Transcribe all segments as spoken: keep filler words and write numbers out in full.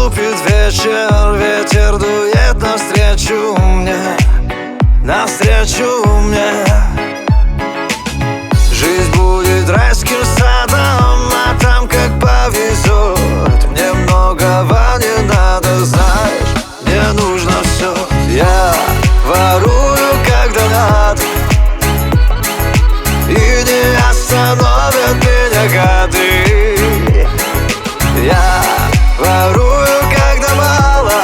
наступит вечер, ветер дует навстречу мне, навстречу мне. Жизнь будет райским садом, а там как повезет. Мне многого не надо, знаешь, мне нужно все. Я ворую, когда надо, и не остановят меня гады. Я ворую, когда мало,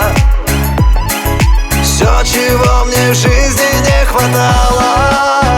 все, чего мне в жизни не хватало.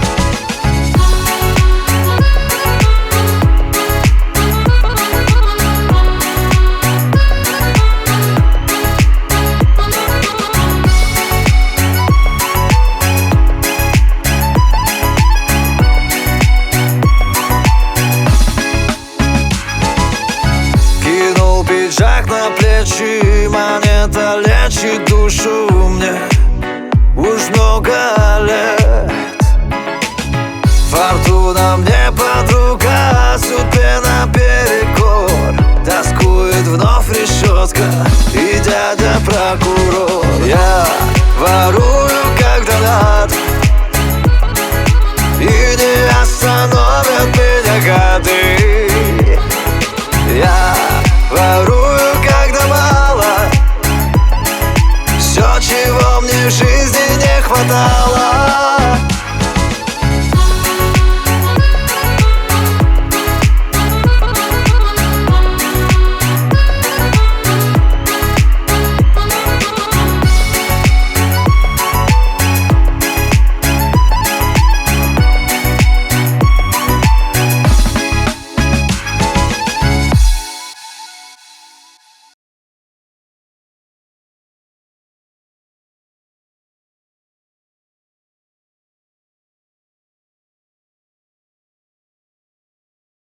Пиджак на плечи, монета лечит душу мне уж много лет. Фортуна мне подруга, судьбе